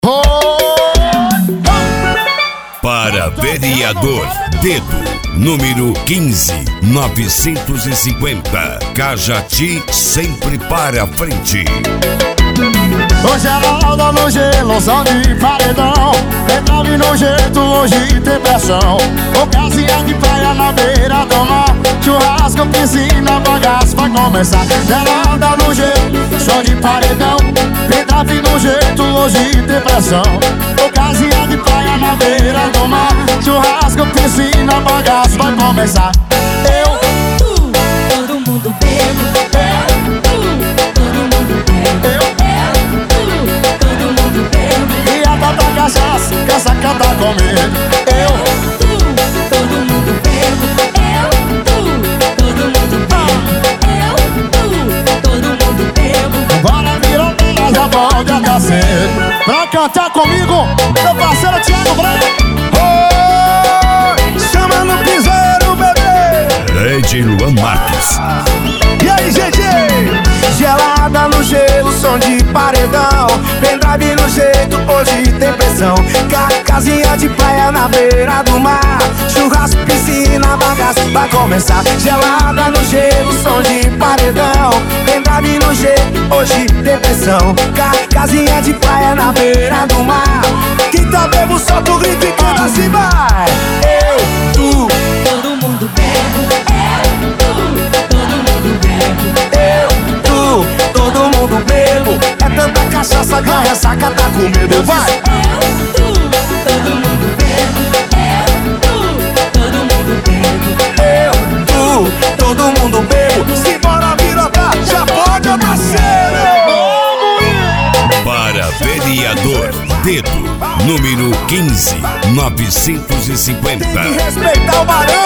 Para vereador, dedo, número 15.950. Cajati sempre para frente. Hoje é roda no gelo, som de paredão. Petróleo no jeito, hoje tem pressão. Ocasião de praia na beira do mar. Churrasco, piscina, bagaço vai começar. Gelada no gelo, som de paredão. Petróleo no jeito, hoje tem pressão. Ocasião de praia na beira do mar. Churrasco, piscina, bagaço vai começar. Todo mundo bebo. Todo mundo bebo. Todo mundo bebo. E a tata cachaça, que essa canta comigo. Todo mundo bebo. Todo mundo bebo. Todo mundo bebo. Bora virando, já pode até cedo. Pra cantar comigo, meu parceiro Thiago Branco. Chama no piseiro, bebê. Ed Luan Marques. E aí, gente? Gelada no gelo, som de paredão. Pendrive no jeito, hoje tem pressão. Casinha de praia na beira do mar. Churrasco, piscina, bagaço vai começar. Gelada no gelo, som de paredão. Pendrive no jeito, hoje tem pressão. Casinha de praia na beira do mar. Quem tá bebo, solta o grito e canta assim, vai. Todo mundo bebe. Todo mundo bebe. Todo mundo bebo. É tanta cachaça que a ressaca tá com medo. Vai! Todo mundo bebe. Todo mundo bebe. Todo mundo bebo. Se bora virotar, já pode acontecer. Para vereador, dedo, número 15.950. Tem que respeitar o barão.